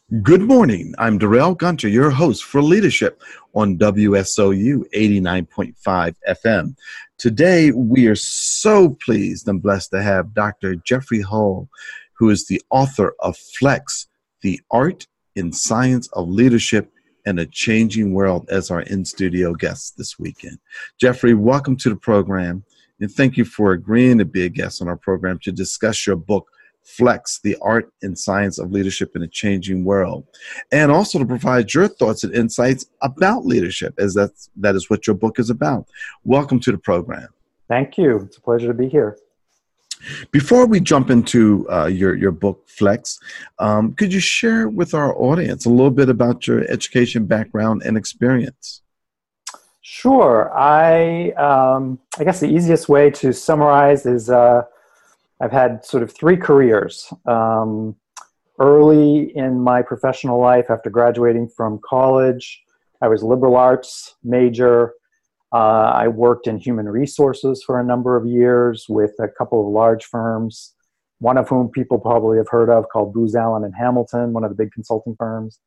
Good morning. I'm Darrell Gunter, your host for Leadership on WSOU 89.5 FM. Today, we are so pleased and blessed to have Dr. Jeffrey Hull, who is the author of Flex, The Art and Science of Leadership in a Changing World, as our in-studio guest this weekend. Jeffrey, welcome to the program, and thank you for agreeing to be a guest on our program to discuss your book, Flex, the Art and Science of Leadership in a Changing World, and also to provide your thoughts and insights about leadership, as that is what your book is about. Welcome to the program. Thank you. It's a pleasure to be here. Before we jump into your book, Flex, could you share with our audience a little bit about your education background and experience? Sure. I guess the easiest way to summarize is I've had sort of three careers. Early in my professional life, after graduating from college, I was liberal arts major. I worked in human resources for a number of years with a couple of large firms, one of whom people probably have heard of, called Booz Allen and Hamilton, one of the big consulting firms.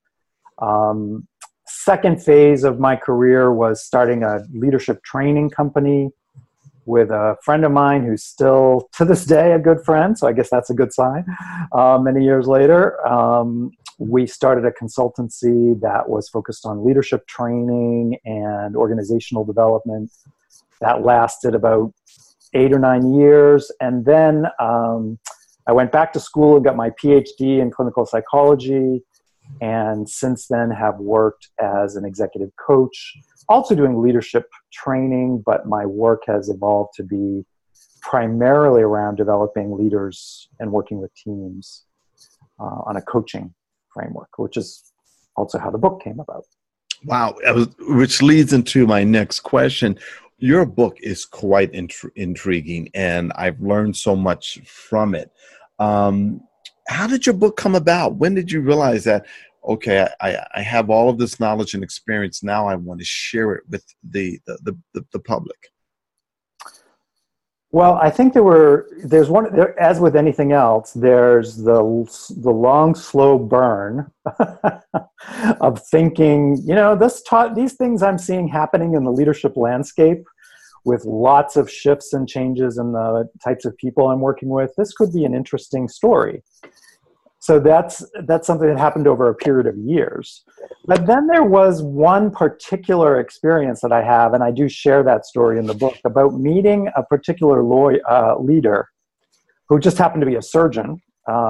Second phase of my career was starting a leadership training company with a friend of mine who's still, to this day, a good friend, so I guess that's a good sign. Many years later, we started a consultancy that was focused on leadership training and organizational development. That lasted about 8 or 9 years, and then I went back to school and got my PhD in clinical psychology, and since then have worked as an executive coach, also doing leadership training, but my work has evolved to be primarily around developing leaders and working with teams on a coaching framework, which is also how the book came about. Wow, which leads into my next question. Your book is quite intriguing, and I've learned so much from it. How did your book come about? When did you realize that, okay, I have all of this knowledge and experience, now I want to share it with the public? Well, I think as with anything else, there's the long, slow burn of thinking, these things I'm seeing happening in the leadership landscape with lots of shifts and changes in the types of people I'm working with. This could be an interesting story. So that's something that happened over a period of years. But then there was one particular experience that I have, and I do share that story in the book, about meeting a particular leader who just happened to be a surgeon.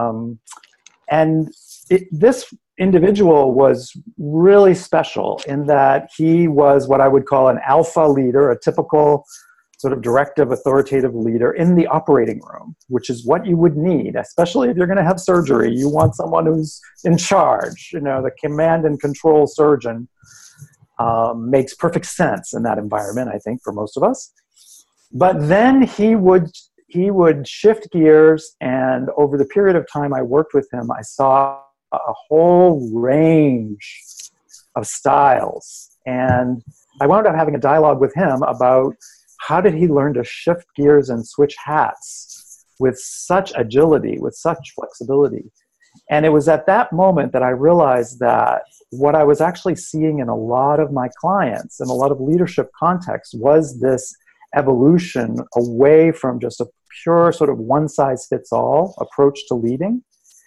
This individual was really special in that he was what I would call an alpha leader, a typical sort of directive, authoritative leader in the operating room, which is what you would need, especially if you're going to have surgery. You want someone who's in charge. The command and control surgeon makes perfect sense in that environment, I think, for most of us. But then he would shift gears, and over the period of time I worked with him, I saw a whole range of styles. And I wound up having a dialogue with him about how did he learn to shift gears and switch hats with such agility, with such flexibility? And it was at that moment that I realized that what I was actually seeing in a lot of my clients, in a lot of leadership contexts, was this evolution away from just a pure sort of one-size-fits-all approach to leading.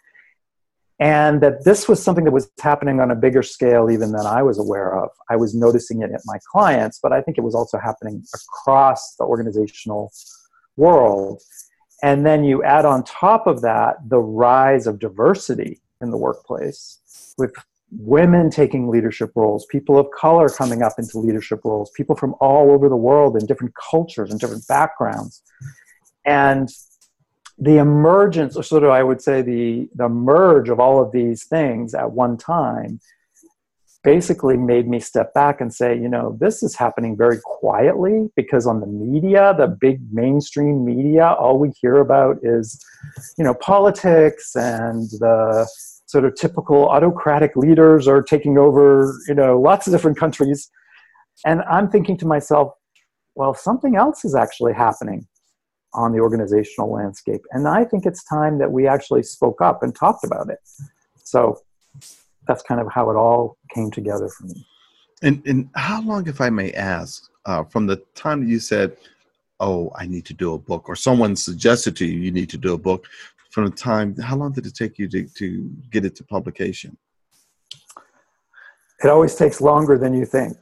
And that this was something that was happening on a bigger scale even than I was aware of. I was noticing it at my clients, but I think it was also happening across the organizational world. And then you add on top of that the rise of diversity in the workplace, with women taking leadership roles, people of color coming up into leadership roles, people from all over the world in different cultures and different backgrounds. And the emergence, or sort of I would say the merge of all of these things at one time basically made me step back and say, this is happening very quietly, because on the media, the big mainstream media, all we hear about is, politics, and the sort of typical autocratic leaders are taking over, lots of different countries. And I'm thinking to myself, well, something else is actually happening on the organizational landscape. And I think it's time that we actually spoke up and talked about it. So that's kind of how it all came together for me. And how long, if I may ask, from the time that you said, "Oh, I need to do a book," or someone suggested to you, you need to do a book, from the time, how long did it take you to get it to publication? It always takes longer than you think.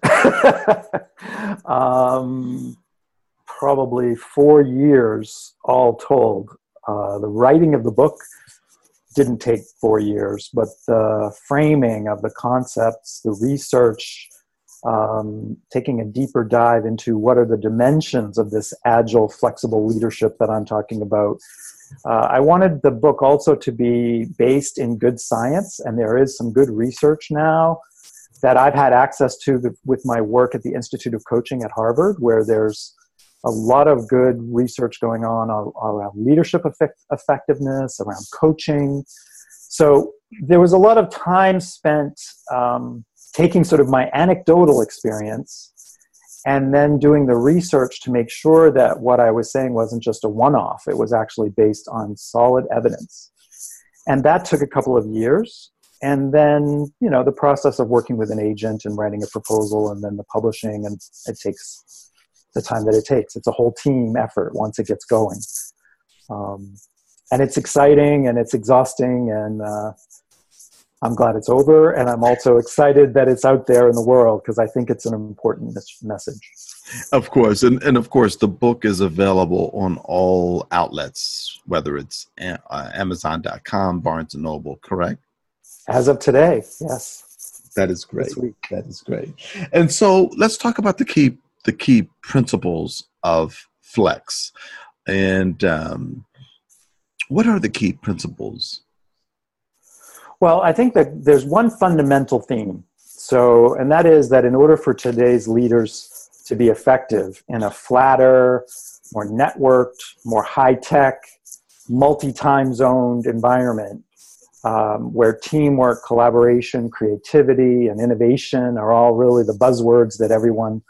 Probably 4 years all told. The writing of the book didn't take 4 years, but the framing of the concepts, the research, taking a deeper dive into what are the dimensions of this agile, flexible leadership that I'm talking about. I wanted the book also to be based in good science, and there is some good research now that I've had access to with my work at the Institute of Coaching at Harvard, where there's a lot of good research going on around leadership effectiveness, around coaching. So there was a lot of time spent taking sort of my anecdotal experience and then doing the research to make sure that what I was saying wasn't just a one-off. It was actually based on solid evidence. And that took a couple of years. And then, the process of working with an agent and writing a proposal and then the publishing, and it takes the time that it takes. It's a whole team effort once it gets going. And it's exciting and it's exhausting, and I'm glad it's over. And I'm also excited that it's out there in the world because I think it's an important message. Of course. And of course, the book is available on all outlets, whether it's Amazon.com, Barnes & Noble, correct? As of today, yes. That is great. That is great. And so let's talk about the key principles of Flex. And what are the key principles? Well, I think that there's one fundamental theme. And that is that in order for today's leaders to be effective in a flatter, more networked, more high-tech, multi-time zoned environment, where teamwork, collaboration, creativity, and innovation are all really the buzzwords that everyone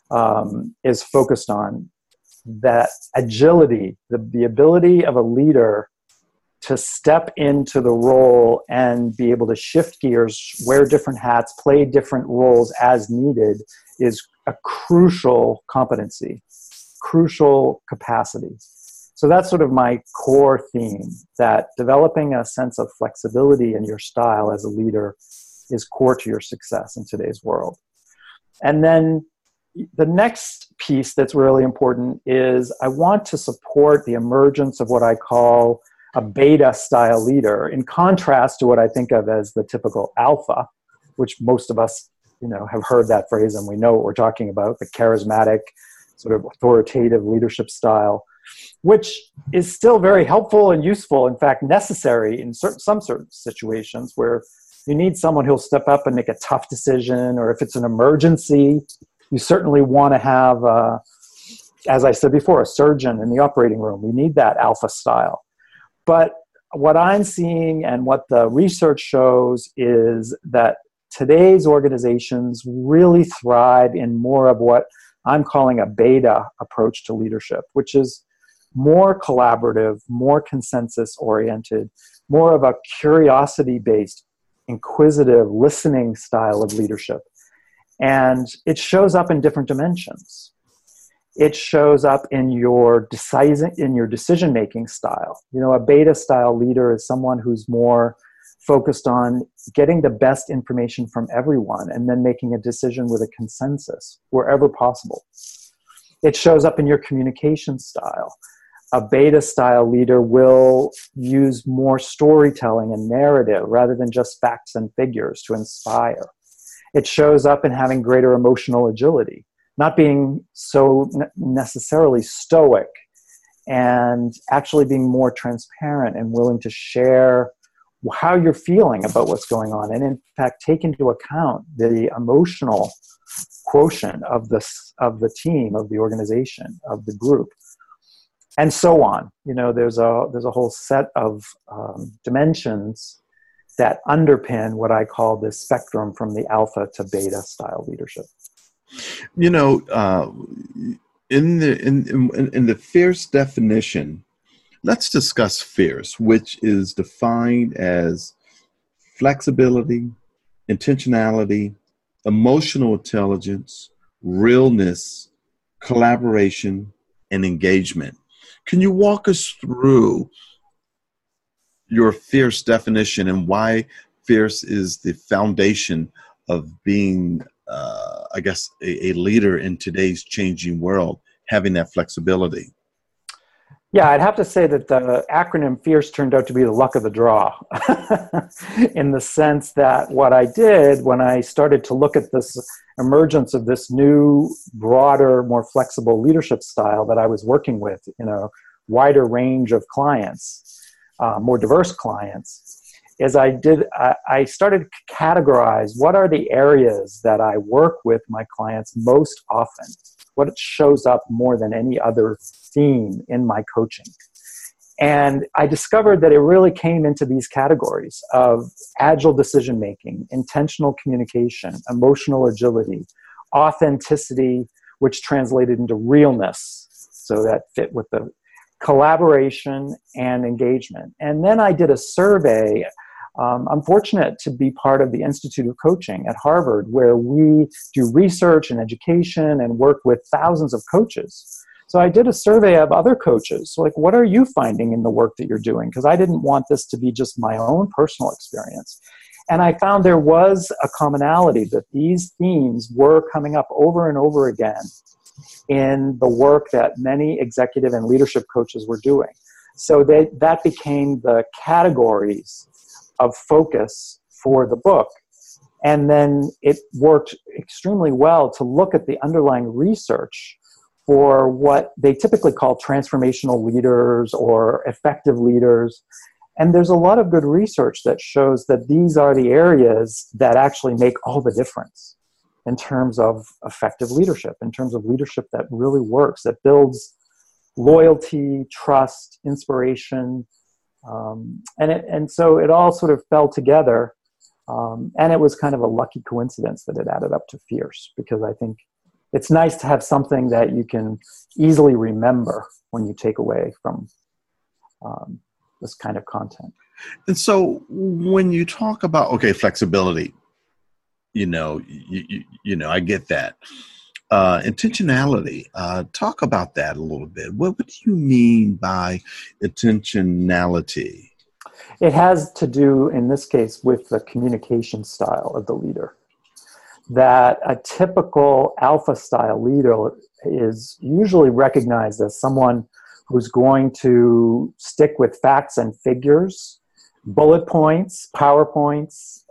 is focused on, that agility, the ability of a leader to step into the role and be able to shift gears, wear different hats, play different roles as needed is a crucial competency, crucial capacity. So that's sort of my core theme, that developing a sense of flexibility in your style as a leader is core to your success in today's world. And then the next piece that's really important is I want to support the emergence of what I call a beta style leader, in contrast to what I think of as the typical alpha, which most of us, have heard that phrase and we know what we're talking about, the charismatic, sort of authoritative leadership style, which is still very helpful and useful, in fact, necessary in some certain situations where you need someone who'll step up and make a tough decision, or if it's an emergency, you certainly want to have, as I said before, a surgeon in the operating room. We need that alpha style. But what I'm seeing and what the research shows is that today's organizations really thrive in more of what I'm calling a beta approach to leadership, which is more collaborative, more consensus-oriented, more of a curiosity-based, inquisitive, listening style of leadership. And it shows up in different dimensions. It shows up in your decision-making style. A beta-style leader is someone who's more focused on getting the best information from everyone and then making a decision with a consensus wherever possible. It shows up in your communication style. A beta-style leader will use more storytelling and narrative rather than just facts and figures to inspire. It shows up in having greater emotional agility, not being so necessarily stoic, and actually being more transparent and willing to share how you're feeling about what's going on, and in fact take into account the emotional quotient of the team, of the organization, of the group, and so on. There's a whole set of dimensions that underpin what I call this spectrum from the alpha to beta style leadership. In the fierce definition, let's discuss fierce, which is defined as flexibility, intentionality, emotional intelligence, realness, collaboration, and engagement. Can you walk us through your fierce definition and why fierce is the foundation of being, I guess, a leader in today's changing world, having that flexibility? Yeah, I'd have to say that the acronym FIERCE turned out to be the luck of the draw in the sense that what I did when I started to look at this emergence of this new, broader, more flexible leadership style that I was working with in a wider range of clients, more diverse clients, is I started to categorize what are the areas that I work with my clients most often, what shows up more than any other theme in my coaching. And I discovered that it really came into these categories of agile decision-making, intentional communication, emotional agility, authenticity, which translated into realness, so that fit with the collaboration and engagement. And then I did a survey. I'm fortunate to be part of the Institute of Coaching at Harvard, where we do research and education and work with thousands of coaches. So I did a survey of other coaches. So like, what are you finding in the work that you're doing? Because I didn't want this to be just my own personal experience. And I found there was a commonality that these themes were coming up over and over again in the work that many executive and leadership coaches were doing. So that became the categories of focus for the book. And then it worked extremely well to look at the underlying research for what they typically call transformational leaders or effective leaders. And there's a lot of good research that shows that these are the areas that actually make all the difference in terms of effective leadership, in terms of leadership that really works, that builds loyalty, trust, inspiration. And so it all sort of fell together. And it was kind of a lucky coincidence that it added up to Fierce, because I think it's nice to have something that you can easily remember when you take away from this kind of content. And so when you talk about, okay, flexibility, you know, I get that. Intentionality, talk about that a little bit. What do you mean by intentionality? It has to do, in this case, with the communication style of the leader. That a typical alpha style leader is usually recognized as someone who's going to stick with facts and figures, bullet points, PowerPoints.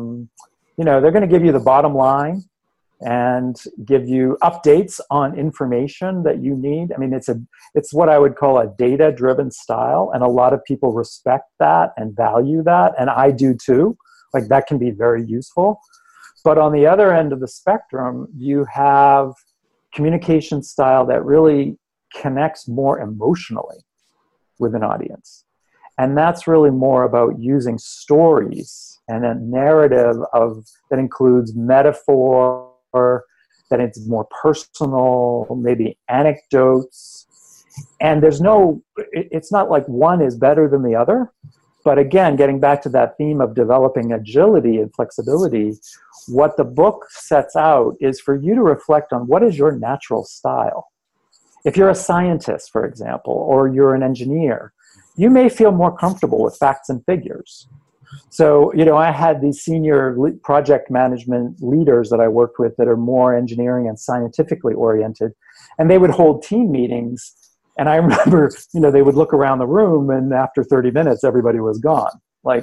They're going to give you the bottom line and give you updates on information that you need. I mean, it's what I would call a data-driven style, and a lot of people respect that and value that, and I do too. Like, that can be very useful. But on the other end of the spectrum, you have communication style that really connects more emotionally with an audience. And that's really more about using stories and a narrative that includes metaphor, that it's more personal, maybe anecdotes. And it's not like one is better than the other. But again, getting back to that theme of developing agility and flexibility, what the book sets out is for you to reflect on what is your natural style. If you're a scientist, for example, or you're an engineer, you may feel more comfortable with facts and figures. So, I had these senior project management leaders that I worked with that are more engineering and scientifically oriented, and they would hold team meetings. And I remember, they would look around the room, and after 30 minutes, everybody was gone. Like,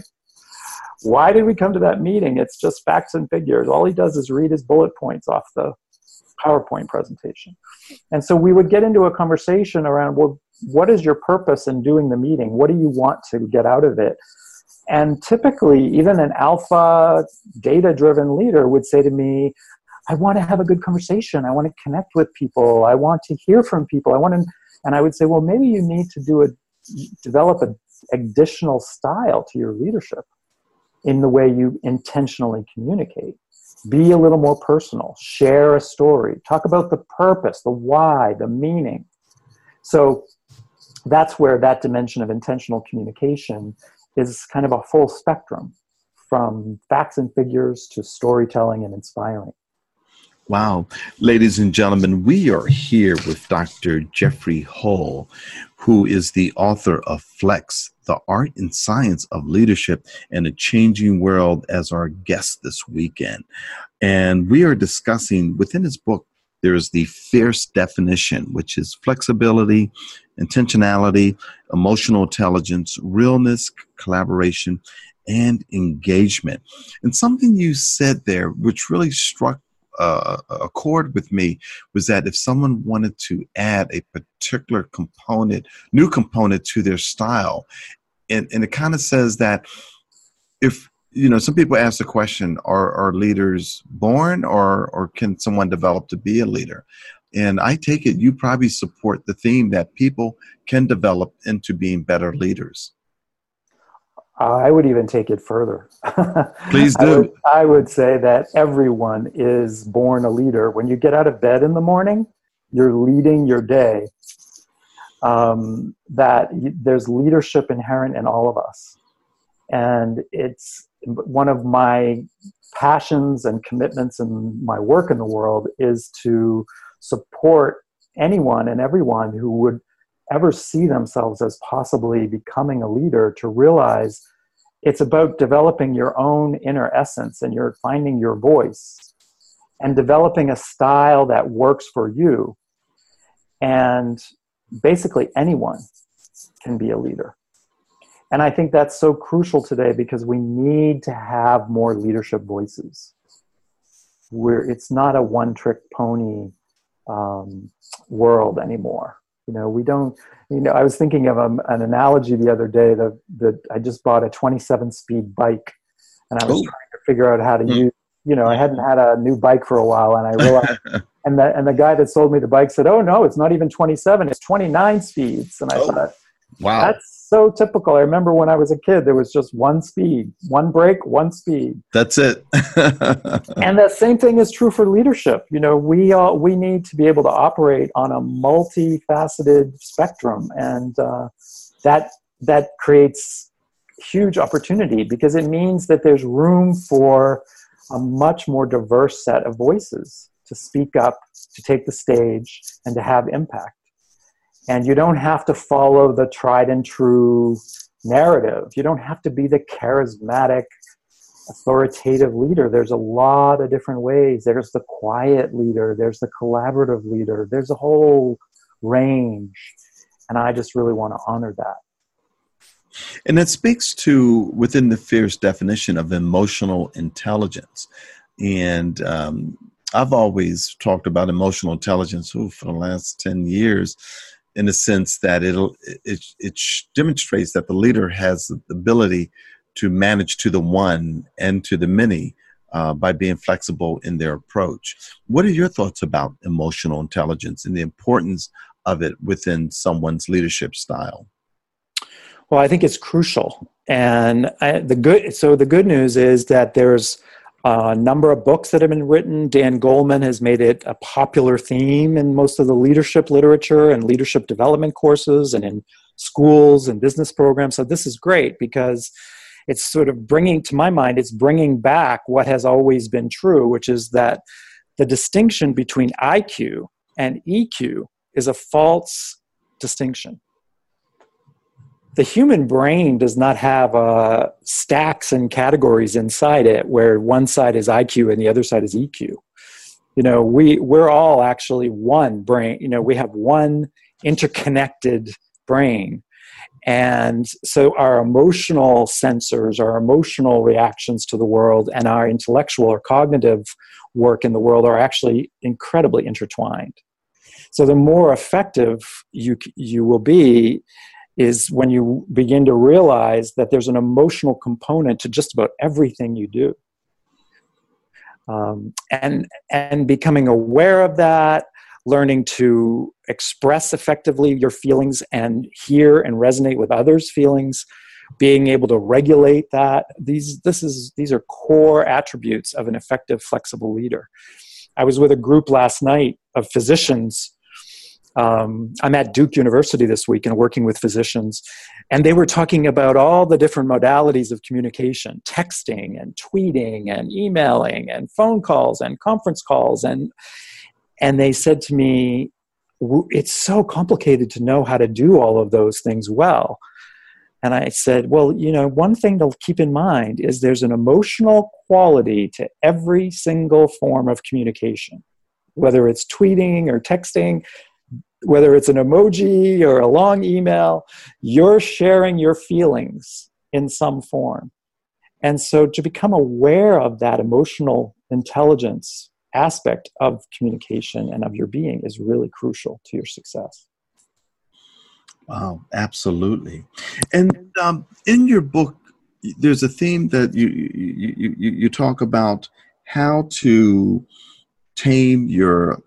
why did we come to that meeting? It's just facts and figures. All he does is read his bullet points off the PowerPoint presentation. And so we would get into a conversation around, well, what is your purpose in doing the meeting? What do you want to get out of it? And typically, even an alpha data-driven leader would say to me, I want to have a good conversation. I want to connect with people. I want to hear from people. And I would say, well, maybe you need to develop an additional style to your leadership in the way you intentionally communicate. Be a little more personal. Share a story. Talk about the purpose, the why, the meaning. So that's where that dimension of intentional communication is kind of a full spectrum from facts and figures to storytelling and inspiring. Wow. Ladies and gentlemen, we are here with Dr. Jeffrey Hull, who is the author of Flex, The Art and Science of Leadership in a Changing World, as our guest this weekend. And we are discussing, within his book, there is the FIRST definition, which is flexibility, intentionality, emotional intelligence, realness, collaboration, and engagement. And something you said there, which really struck a chord with me, was that if someone wanted to add a particular component, new component to their style, and it kind of says that if, some people ask the question, are leaders born or can someone develop to be a leader? And I take it you probably support the theme that people can develop into being better leaders. I would even take it further. Please do. I would say that everyone is born a leader. When you get out of bed in the morning, you're leading your day. There's leadership inherent in all of us. And it's one of my passions and commitments in my work in the world is to support anyone and everyone who would ever see themselves as possibly becoming a leader, to realize it's about developing your own inner essence, and you're finding your voice and developing a style that works for you. And basically anyone can be a leader. And I think that's so crucial today, because we need to have more leadership voices. It's not a one-trick pony world anymore. We don't, I was thinking of an analogy the other day that I just bought a 27-speed bike, and I was trying to figure out how to use, I hadn't had a new bike for a while, and I realized, and the guy that sold me the bike said, "Oh no, it's not even 27, it's 29 speeds." And I thought, wow, that's so typical. I remember when I was a kid, there was just one speed, one brake, one speed. That's it. And the same thing is true for leadership. We need to be able to operate on a multifaceted spectrum, and that creates huge opportunity, because it means that there's room for a much more diverse set of voices to speak up, to take the stage, and to have impact. And you don't have to follow the tried and true narrative. You don't have to be the charismatic, authoritative leader. There's a lot of different ways. There's the quiet leader. There's the collaborative leader. There's a whole range. And I just really want to honor that. And that speaks to, within the FIRST definition of emotional intelligence. And I've always talked about emotional intelligence for the last 10 years, in the sense that it demonstrates that the leader has the ability to manage to the one and to the many by being flexible in their approach. What are your thoughts about emotional intelligence and the importance of it within someone's leadership style? Well, I think it's crucial. And the good news is that there's a number of books that have been written. Dan Goleman has made it a popular theme in most of the leadership literature and leadership development courses and in schools and business programs. So this is great, because it's sort of bringing back what has always been true, which is that the distinction between IQ and EQ is a false distinction. The human brain does not have stacks and categories inside it where one side is IQ and the other side is EQ. We're all actually one brain. We have one interconnected brain. And so our emotional sensors, our emotional reactions to the world, and our intellectual or cognitive work in the world are actually incredibly intertwined. So the more effective you will be is when you begin to realize that there's an emotional component to just about everything you do. And becoming aware of that, learning to express effectively your feelings and hear and resonate with others' feelings, being able to regulate that. These are core attributes of an effective, flexible leader. I was with a group last night of physicians I'm at Duke University this week and working with physicians, and they were talking about all the different modalities of communication, texting and tweeting and emailing and phone calls and conference calls. And they said to me, it's so complicated to know how to do all of those things well. And I said, well, one thing to keep in mind is there's an emotional quality to every single form of communication, whether it's tweeting or texting, whether it's an emoji or a long email, you're sharing your feelings in some form. And so to become aware of that emotional intelligence aspect of communication and of your being is really crucial to your success. Wow, absolutely. And in your book, there's a theme that you talk about how to tame your,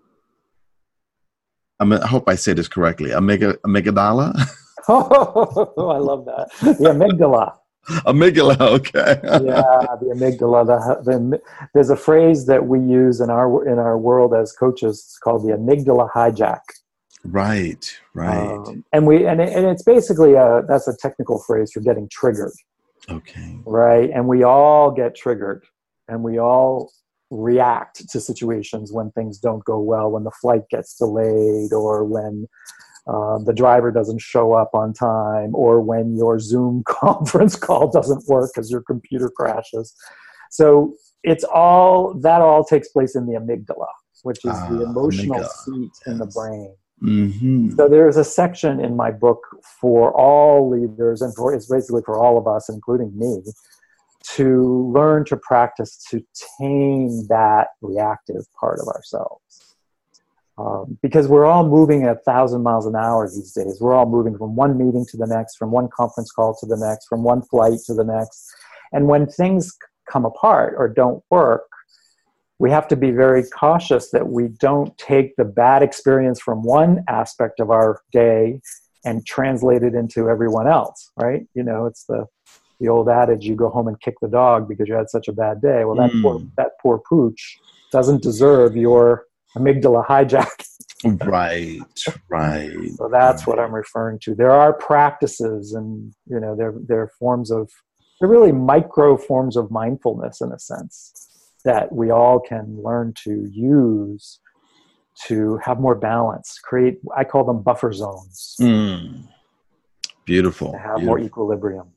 I hope I say this correctly, amygdala? Oh, I love that. The amygdala. Amygdala, okay. Yeah, the amygdala. There's a phrase that we use in our world as coaches. It's called the amygdala hijack. Right. And it's basically that's a technical phrase for getting triggered. Okay. Right, and we all get triggered, and we all react to situations when things don't go well, when the flight gets delayed, or when the driver doesn't show up on time, or when your Zoom conference call doesn't work because your computer crashes. So that all takes place in the amygdala, which is the emotional seat in the brain. Mm-hmm. So there's a section in my book for all leaders, and it's basically for all of us, including me, to learn to practice to tame that reactive part of ourselves. Because we're all moving at 1,000 miles an hour these days. We're all moving from one meeting to the next, from one conference call to the next, from one flight to the next. And when things come apart or don't work, we have to be very cautious that we don't take the bad experience from one aspect of our day and translate it into everyone else, right? It's the old adage, you go home and kick the dog because you had such a bad day. Well, that poor pooch doesn't deserve your amygdala hijack. Right. So that's what I'm referring to. There are practices, and they're really micro forms of mindfulness in a sense that we all can learn to use to have more balance. I call them buffer zones. Beautiful. To have more equilibrium.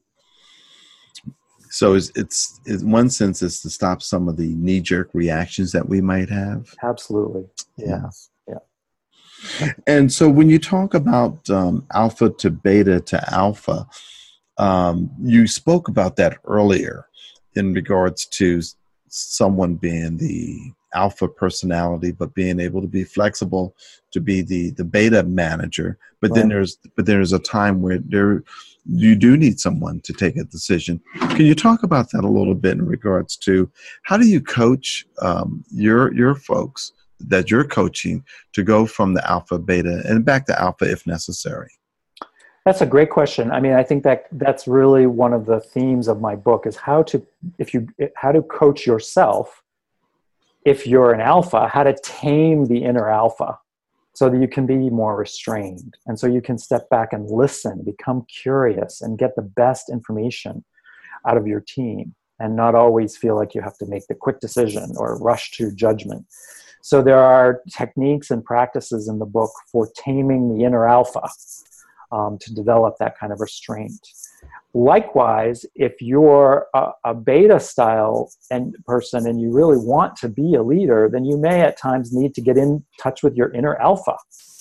So it's in one sense, it's to stop some of the knee-jerk reactions that we might have. Absolutely. Yeah. And so when you talk about alpha to beta to alpha, you spoke about that earlier in regards to someone being the alpha personality, but being able to be flexible to be the beta manager. But right. then there's a time where you do need someone to take a decision. Can you talk about that a little bit in regards to how do you coach your folks that you're coaching to go from the alpha, beta, and back to alpha if necessary? That's a great question. I mean, I think that's really one of the themes of my book is how to coach yourself if you're an alpha, how to tame the inner alpha so that you can be more restrained. And so you can step back and listen, become curious, and get the best information out of your team and not always feel like you have to make the quick decision or rush to judgment. So there are techniques and practices in the book for taming the inner alpha. To develop that kind of restraint. Likewise, if you're a beta style person and you really want to be a leader, then you may at times need to get in touch with your inner alpha.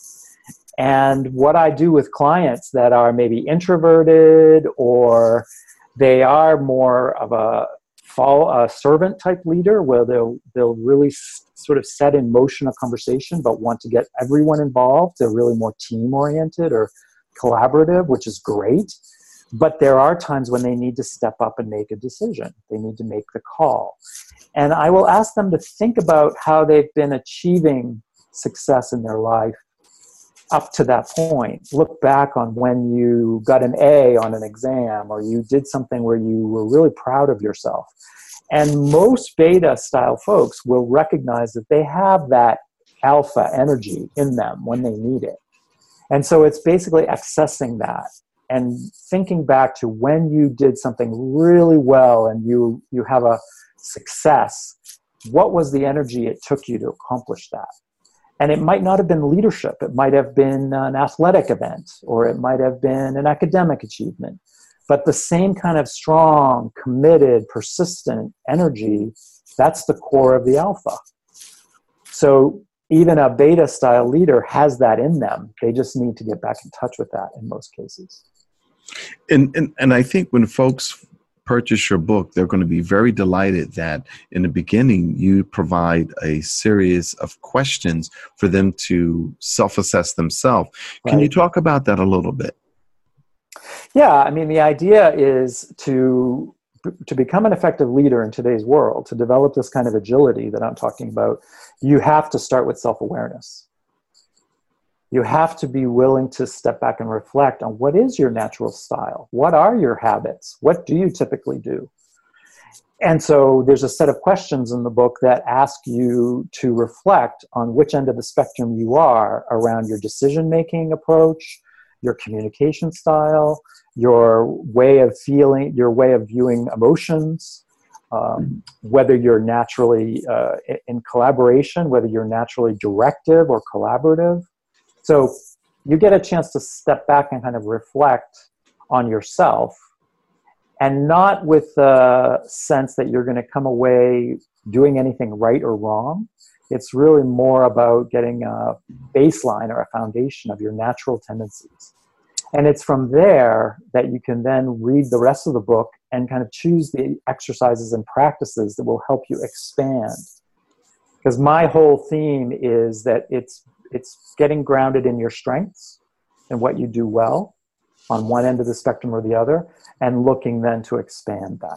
And what I do with clients that are maybe introverted or they are more of a servant type leader where they'll really sort of set in motion a conversation but want to get everyone involved. They're really more team oriented or collaborative, which is great, but there are times when they need to step up and make a decision. They need to make the call. And I will ask them to think about how they've been achieving success in their life up to that point. Look back on when you got an A on an exam or you did something where you were really proud of yourself. And most beta style folks will recognize that they have that alpha energy in them when they need it. And so it's basically accessing that and thinking back to when you did something really well and you have a success. What was the energy it took you to accomplish that? And it might not have been leadership. It might have been an athletic event, or it might have been an academic achievement. But the same kind of strong, committed, persistent energy, that's the core of the alpha. So even a beta style leader has that in them. They just need to get back in touch with that in most cases. And I think when folks purchase your book, they're going to be very delighted that in the beginning you provide a series of questions for them to self-assess themselves. Can you talk about that a little bit? Yeah, I mean, the idea is to become an effective leader in today's world, to develop this kind of agility that I'm talking about, you have to start with self-awareness. You have to be willing to step back and reflect on what is your natural style? What are your habits? What do you typically do? And so there's a set of questions in the book that ask you to reflect on which end of the spectrum you are around your decision-making approach, your communication style, your way of feeling, your way of viewing emotions, whether you're naturally in collaboration, whether you're naturally directive or collaborative. So you get a chance to step back and kind of reflect on yourself, and not with the sense that you're going to come away doing anything right or wrong. It's really more about getting a baseline or a foundation of your natural tendencies. And it's from there that you can then read the rest of the book and kind of choose the exercises and practices that will help you expand. Because my whole theme is that it's getting grounded in your strengths and what you do well on one end of the spectrum or the other, and looking then to expand that.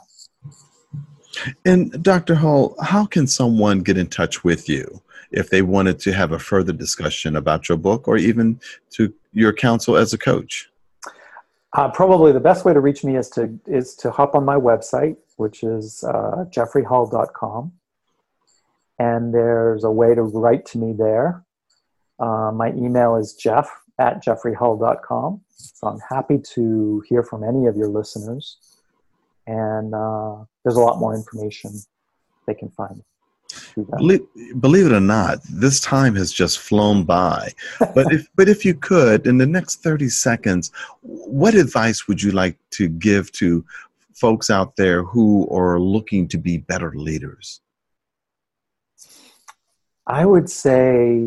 And Dr. Hull, how can someone get in touch with you if they wanted to have a further discussion about your book, or even to your counsel as a coach? Probably the best way to reach me is to hop on my website, which is jeffreyhull.com. And there's a way to write to me there. My email is jeff@jeffreyhull.com. So I'm happy to hear from any of your listeners. And there's a lot more information they can find. Believe it or not, this time has just flown by. But if you could, in the next 30 seconds, what advice would you like to give to folks out there who are looking to be better leaders? I would say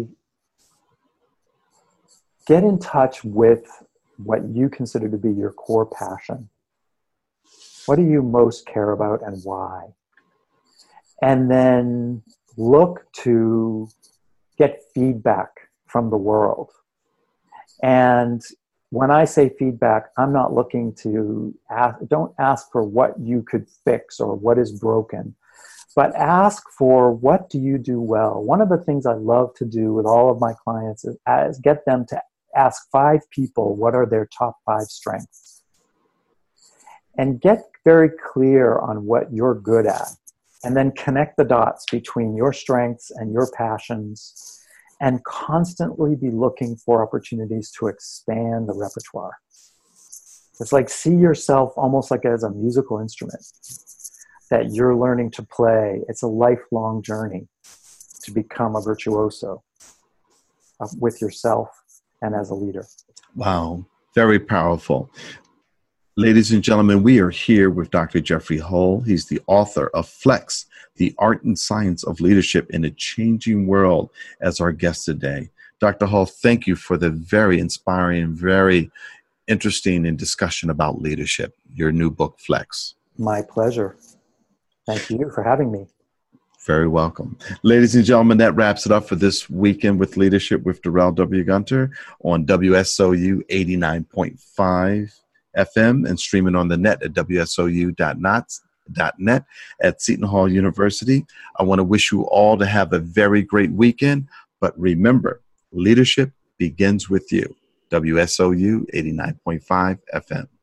get in touch with what you consider to be your core passion. What do you most care about and why? And then look to get feedback from the world. And when I say feedback, I'm not looking to don't ask for what you could fix or what is broken, but ask for what do you do well. One of the things I love to do with all of my clients is get them to ask 5 people what are their top 5 strengths. And get very clear on what you're good at. And then connect the dots between your strengths and your passions, and constantly be looking for opportunities to expand the repertoire. It's like see yourself almost like as a musical instrument that you're learning to play. It's a lifelong journey to become a virtuoso with yourself and as a leader. Wow, very powerful. Ladies and gentlemen, we are here with Dr. Jeffrey Hull. He's the author of Flex, The Art and Science of Leadership in a Changing World, as our guest today. Dr. Hull, thank you for the very inspiring, very interesting discussion about leadership, your new book, Flex. My pleasure. Thank you for having me. Very welcome. Ladies and gentlemen, that wraps it up for this Weekend with Leadership with Darrell W. Gunter on WSOU 89.5 FM and streaming on the net at wsou.net at Seton Hall University. I want to wish you all to have a very great weekend, but remember, leadership begins with you. WSOU 89.5 FM.